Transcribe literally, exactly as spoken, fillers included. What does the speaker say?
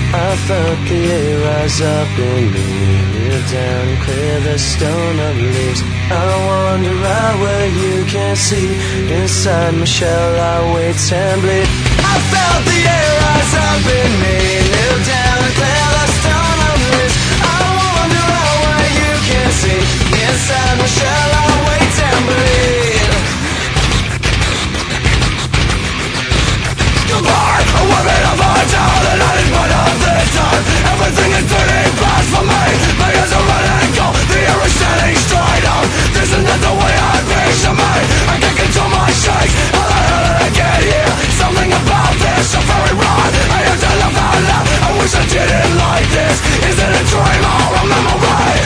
I felt the air rise up in me, kneel down and clear the stone of leaves. I wander out where you can't see, inside my shell I wait and bleed. I felt the air rise up in me,